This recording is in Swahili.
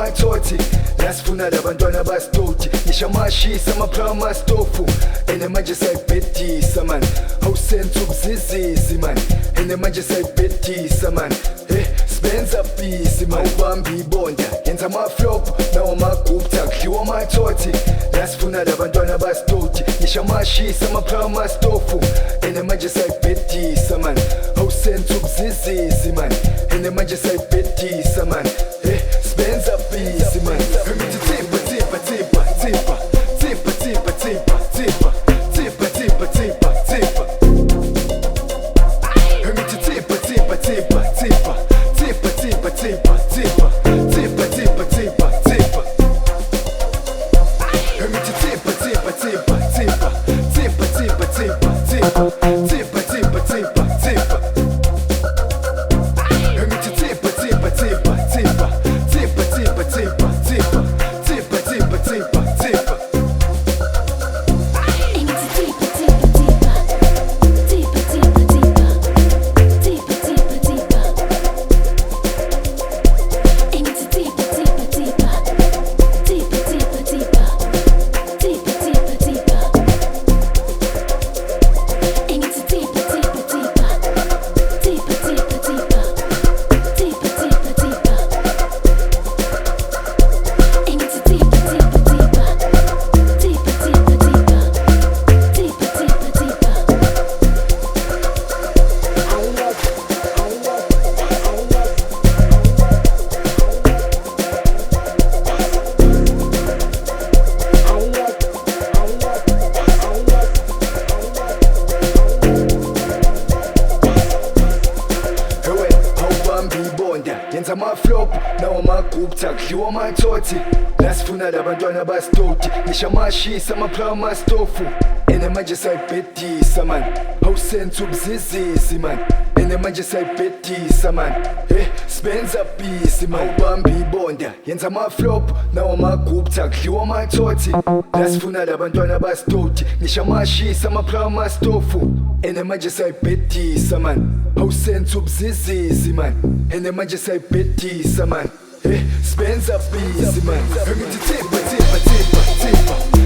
matoti lasifuna labantwana basitoti ngisho amashisa amaphama stofu ene manje sayibhedisa man awusenza ukuzizisi man ene manje sayibhedisa man sibenza pisi man ubamba ibonda yenza amaflop nawo amagupta kudliwa amatoti lasifuna labantwana basitoti ngisho amashisa amaphama stofu ene manje sayibhedisa man awusenza ukuzizisi man ene manje sayibhedisa man sibenza pisi man emithi tipha tipha tipha tipha tipha tipha tipha tipha tipha tipha tipha tipha emithi tipha tipha tipha tipha tipha tipha tipha tipha tipha tipha tipha tipha emithi tipha tipha tipha tipha tipha tipha tipha tipha tipha tipha tipha tipha emithi tipha tipha tipha tipha tipha tipha tipha tipha tipha tipha tipha tipha yenza amaflop nawo amagupta kudliwa amatoti lasifuna labantwana basitoti ngisho amashisa amaphama stofu ene manje sayibhedisa man awusenza ukuzizisi man ene manje sayibhedisa man sibenza pisi man ubamba ibonda yenza amaflop nawo amagupta kudliwa amatoti lasifuna labantwana basitoti ngisho amashisa amaphama stofu ene manje sayibhedisa man awusenza ukuzizisi man ene manje sayibhedisa man sibenza pisi man emithi tipha tipha tipha tipha